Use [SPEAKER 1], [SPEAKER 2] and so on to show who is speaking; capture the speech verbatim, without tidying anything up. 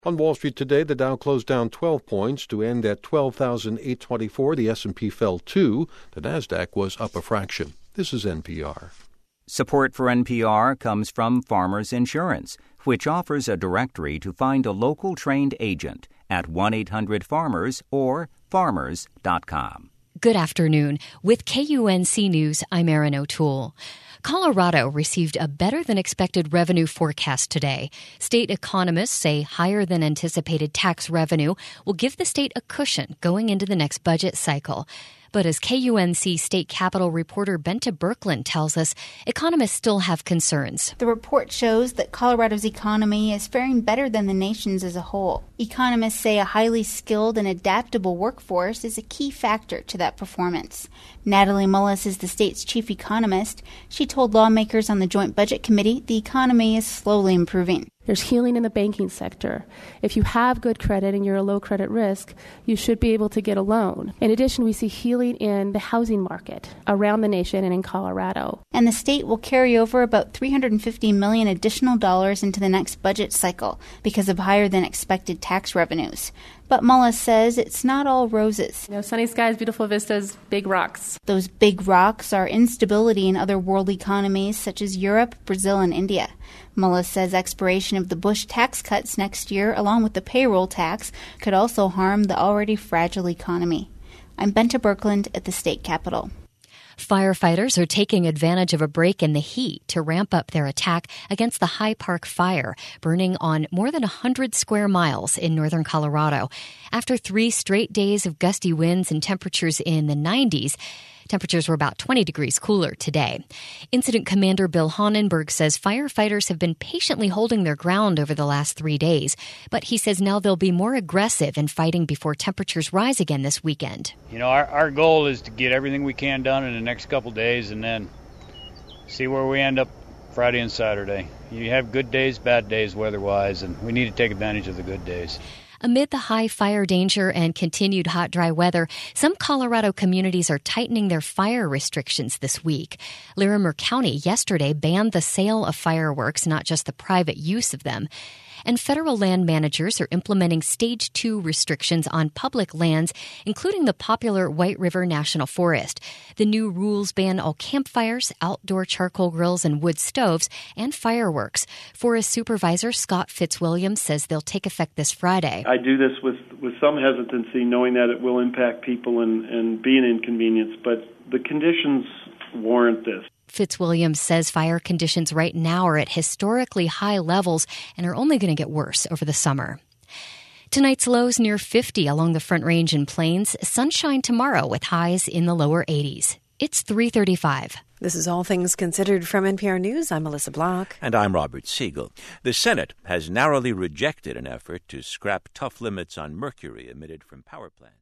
[SPEAKER 1] On Wall Street today, the Dow closed down twelve points to end at twelve thousand eight hundred twenty-four. The S and P fell two. The Nasdaq was up a fraction. This is N P R.
[SPEAKER 2] Support for N P R comes from Farmers Insurance, which offers a directory to find a local trained agent at one eight hundred farmers or farmers dot com.
[SPEAKER 3] Good afternoon. With K U N C News, I'm Erin O'Toole. Colorado received a better-than-expected revenue forecast today. State economists say higher-than-anticipated tax revenue will give the state a cushion going into the next budget cycle. But as K U N C State Capitol reporter Bente Birkeland tells us, economists still have concerns.
[SPEAKER 4] The report shows that Colorado's economy is faring better than the nation's as a whole. Economists say a highly skilled and adaptable workforce is a key factor to that performance. Natalie Mullis is the state's chief economist. She told lawmakers on the Joint Budget Committee the economy is slowly improving.
[SPEAKER 5] There's healing in the banking sector. If you have good credit and you're a low credit risk, you should be able to get a loan. In addition, we see healing in the housing market around the nation and in Colorado.
[SPEAKER 4] And the state will carry over about three hundred fifty million dollars additional dollars into the next budget cycle because of higher than expected tax revenues. But Mullis says it's not all roses.
[SPEAKER 5] You know, sunny skies, beautiful vistas, big rocks.
[SPEAKER 4] Those big rocks are instability in other world economies such as Europe, Brazil, and India. Mullis says expiration of the Bush tax cuts next year, along with the payroll tax, could also harm the already fragile economy. I'm Bente Birkeland at the state capitol.
[SPEAKER 3] Firefighters are taking advantage of a break in the heat to ramp up their attack against the High Park Fire, burning on more than one hundred square miles in northern Colorado. After three straight days of gusty winds and temperatures in the nineties, temperatures were about twenty degrees cooler today. Incident Commander Bill Honenberg says firefighters have been patiently holding their ground over the last three days, but he says now they'll be more aggressive in fighting before temperatures rise again this weekend.
[SPEAKER 6] You know, our, our goal is to get everything we can done in the next couple days and then see where we end up Friday and Saturday. You have good days, bad days weather-wise, and we need to take advantage of the good days.
[SPEAKER 3] Amid the high fire danger and continued hot, dry weather, some Colorado communities are tightening their fire restrictions this week. Larimer County yesterday banned the sale of fireworks, not just the private use of them. And federal land managers are implementing Stage two restrictions on public lands, including the popular White River National Forest. The new rules ban all campfires, outdoor charcoal grills and wood stoves, and fireworks. Forest Supervisor Scott Fitzwilliams says they'll take effect this Friday.
[SPEAKER 7] I do this with, with some hesitancy, knowing that it will impact people and, and be an inconvenience, but the conditions warrant this.
[SPEAKER 3] Fitzwilliams says fire conditions right now are at historically high levels and are only going to get worse over the summer. Tonight's lows near fifty along the Front Range and Plains. Sunshine tomorrow with highs in the lower eighties. It's three thirty-five.
[SPEAKER 8] This is All Things Considered from N P R News. I'm Melissa Block.
[SPEAKER 9] And I'm Robert Siegel. The Senate has narrowly rejected an effort to scrap tough limits on mercury emitted from power plants.